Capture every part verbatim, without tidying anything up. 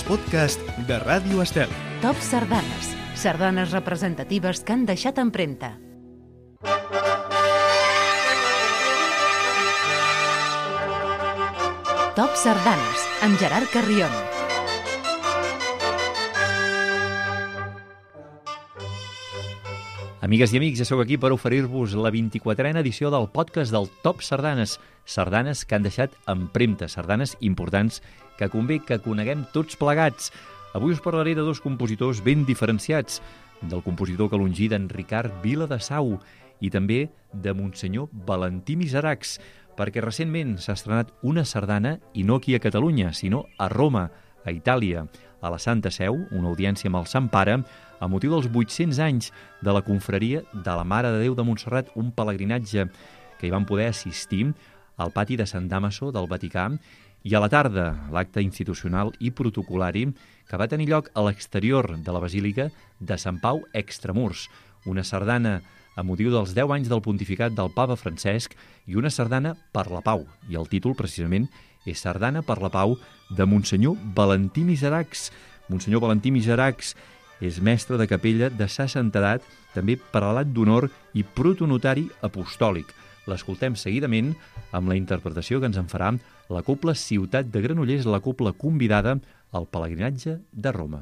podcast de Ràdio Estel. Top Sardanes. Sardanes representatives que han deixat empremta. Top Sardanes, amb Gerard Carrion. Amigues i amics, ja sóc aquí per oferir-vos la vint-i-quatrena edició del podcast del Top Sardanes. Sardanes que han deixat empremta, sardanes importants que convé que coneguem tots plegats. Avui us parlaré de dos compositors ben diferenciats, del compositor calongí d'en Ricard Vila de Sau i també de Monsenyor Valentí Miseracs, perquè recentment s'ha estrenat una sardana, i no aquí a Catalunya, sinó a Roma, a Itàlia, a la Santa Seu, una audiència amb el Sant Pare, a motiu dels vuit-cents anys de la confraria de la Mare de Déu de Montserrat, un pelegrinatge que hi van poder assistir al pati de Sant Damaso del Vaticà, i a la tarda l'acte institucional i protocolari que va tenir lloc a l'exterior de la Basílica de Sant Pau Extramurs, una sardana a motiu dels deu anys del pontificat del Papa Francesc i una sardana per la pau, i el títol precisament és Sardana per la Pau de Monsenyor Valentí Miseracs. Monsenyor Valentí Miseracs és mestre de capella de sa santedat, també prelat d'honor i protonotari apostòlic. L'escoltem seguidament amb la interpretació que ens en farà la Cobla Ciutat de Granollers, la cobla convidada al pelegrinatge de Roma.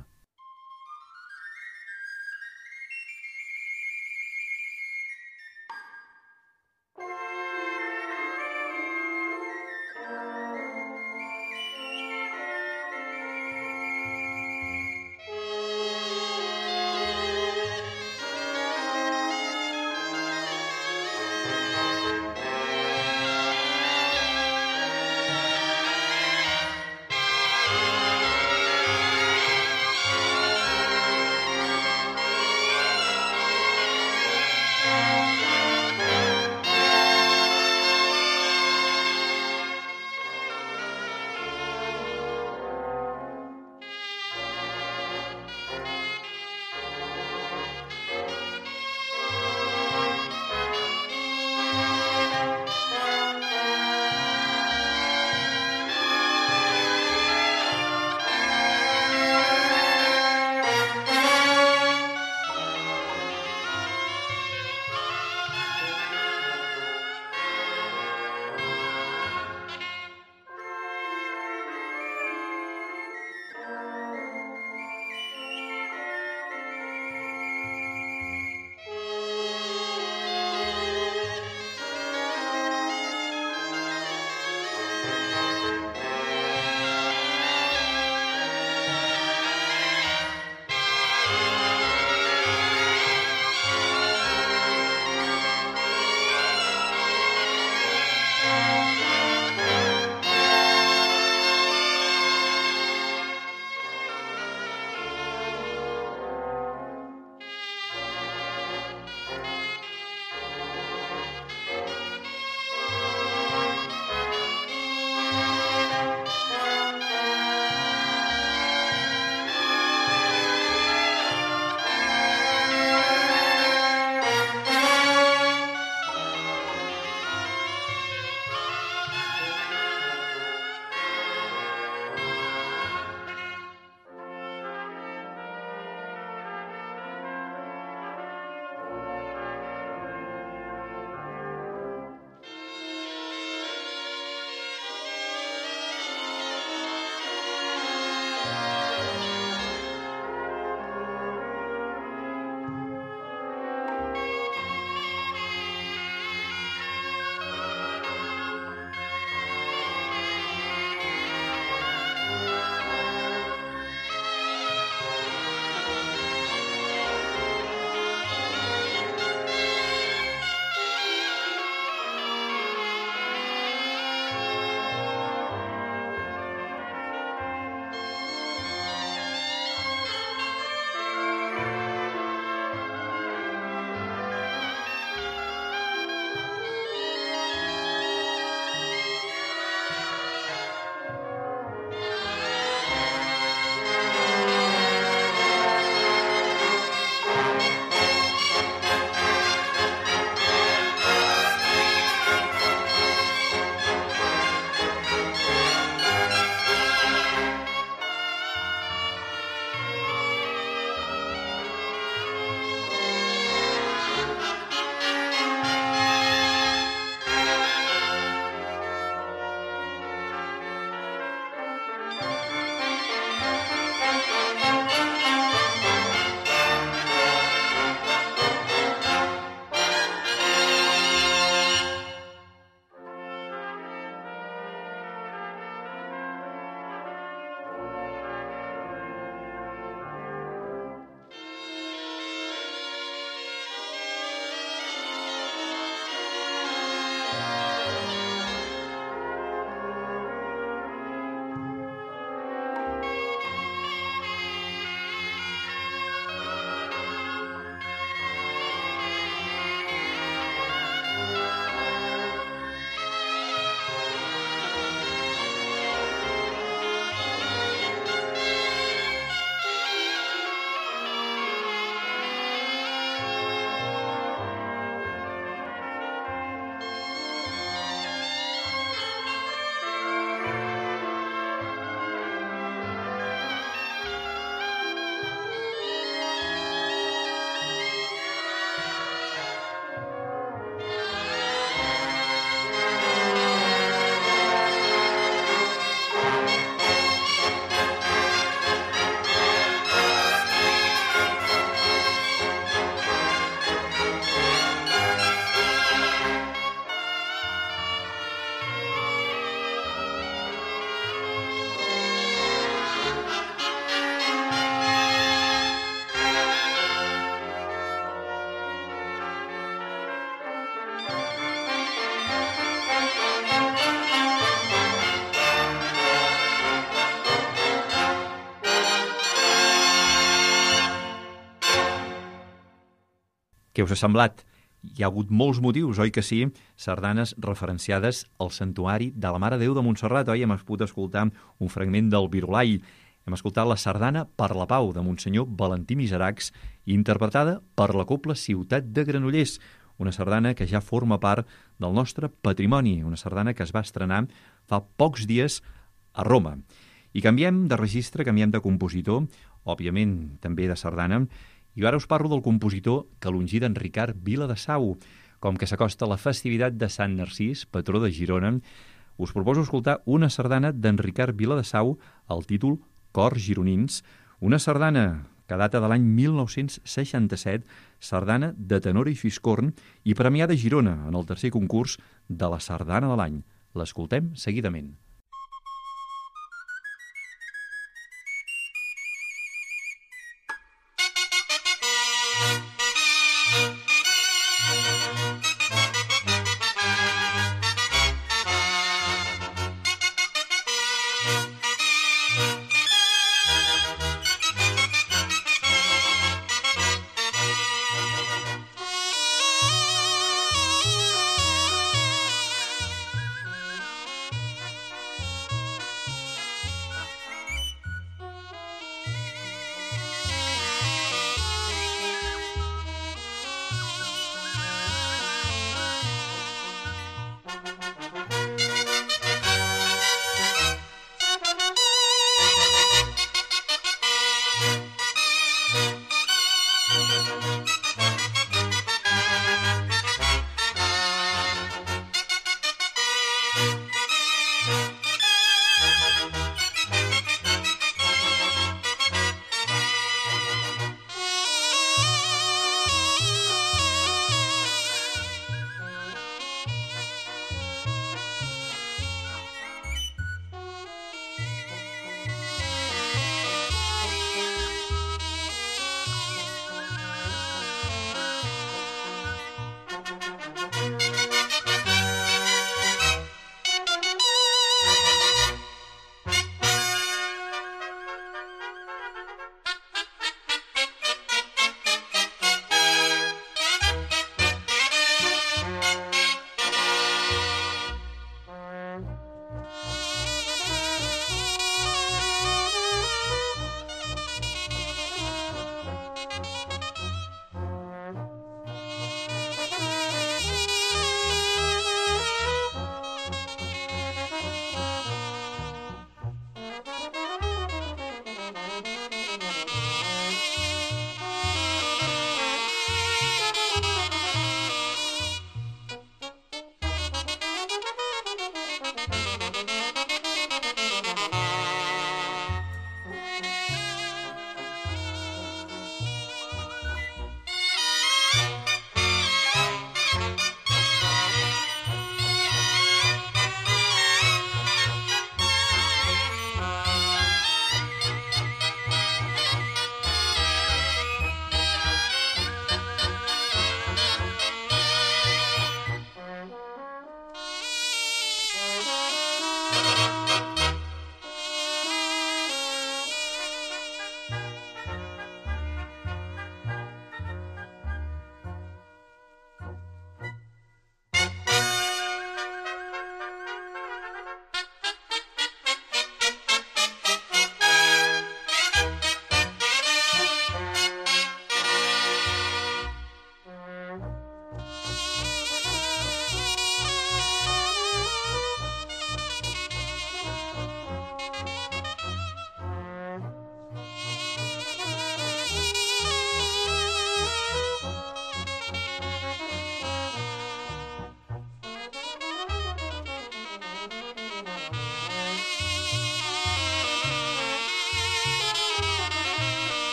Què us ha semblat? Hi ha hagut molts motius, oi que sí? Sardanes referenciades al santuari de la Mare de Déu de Montserrat, oi? Hem pogut escoltar un fragment del Virolai. Hem escoltat la sardana Per la Pau, de Monsenyor Valentí Miseracs, interpretada per la Cobla Ciutat de Granollers, una sardana que ja forma part del nostre patrimoni, una sardana que es va estrenar fa pocs dies a Roma. I canviem de registre, canviem de compositor, òbviament també de sardana, i ara us parlo del compositor calongí d'en Ricard Viladesau. Com que s'acosta la festivitat de Sant Narcís, patró de Girona, us proposo escoltar una sardana d'en Ricard Viladesau, al títol Cors gironins, una sardana que data de l'any mil nou-cents seixanta-set, sardana de tenor i fiscorn i premiada a Girona en el tercer concurs de la sardana de l'any. L'escoltem seguidament.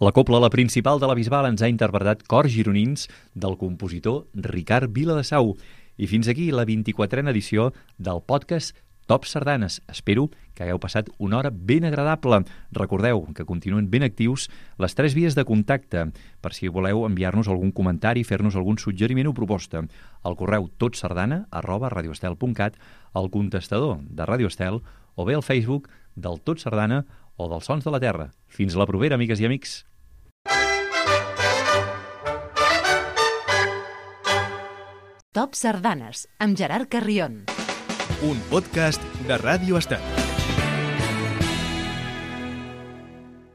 La copla, la principal de la Bisbal, ens ha interpretat Cors gironins del compositor Ricard Viladesau. I fins aquí la vint-i-quatrena edició del podcast Top Sardanes. Espero que hagueu passat una hora ben agradable. Recordeu que continuen ben actius les tres vies de contacte per si voleu enviar-nos algun comentari, fer-nos algun suggeriment o proposta. El correu totsardana arroba radioestel punt cat, el contestador de Radio Estel o bé el Facebook del Tot Sardana o dels Sons de la Terra. Fins la propera, amigues i amics. Top Sardanes, amb Gerard Carrion. Un podcast de Ràdio Estel.